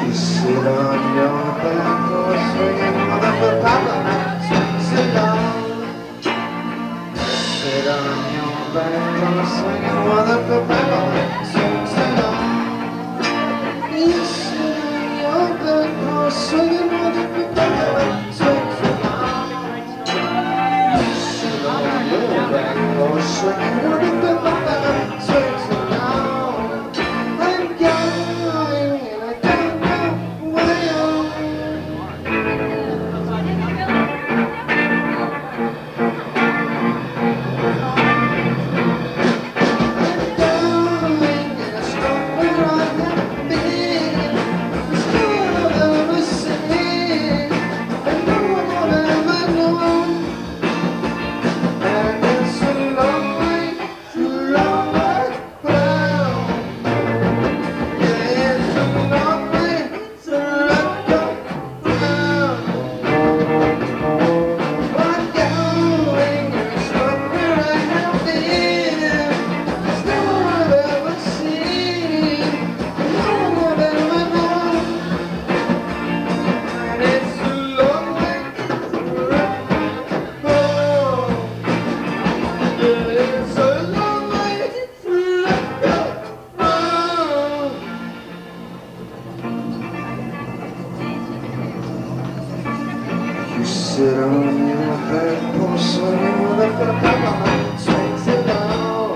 You sit on your back or swinging on the papa, sit down. Sit on your back or swinging on the papa, sit down. You sit on your back or swinging on the papa, sit down. You sit on your back or swinging on the papa, sit down. I'm going and I don't know where. You sit on your back or swinging with a papa, swings it down.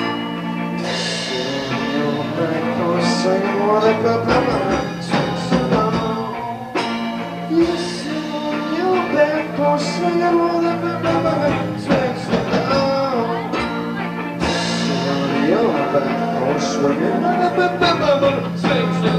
Sit on your back or swinging with a papa, swings it down. You sit on your back or swinging with a papa, swings it down. Sit on your back or swinging with a papa, swings it down.